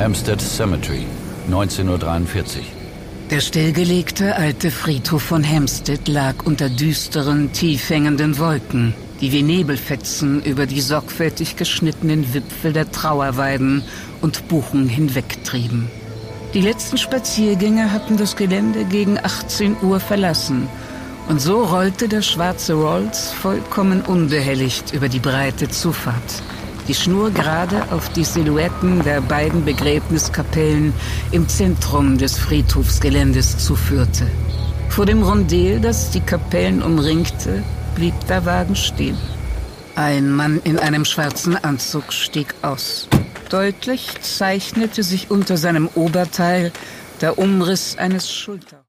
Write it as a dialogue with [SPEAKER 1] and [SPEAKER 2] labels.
[SPEAKER 1] Hampstead Cemetery, 19:43 Uhr.
[SPEAKER 2] Der stillgelegte alte Friedhof von Hampstead lag unter düsteren, tief hängenden Wolken, die wie Nebelfetzen über die sorgfältig geschnittenen Wipfel der Trauerweiden und Buchen hinwegtrieben. Die letzten Spaziergänger hatten das Gelände gegen 18 Uhr verlassen, und so rollte der schwarze Rolls vollkommen unbehelligt über die breite Zufahrt, die schnurgerade auf die Silhouetten der beiden Begräbniskapellen im Zentrum des Friedhofsgeländes zuführte. Vor dem Rondel, das die Kapellen umringte, blieb der Wagen stehen. Ein Mann in einem schwarzen Anzug stieg aus. Deutlich zeichnete sich unter seinem Oberteil der Umriss eines Schulters.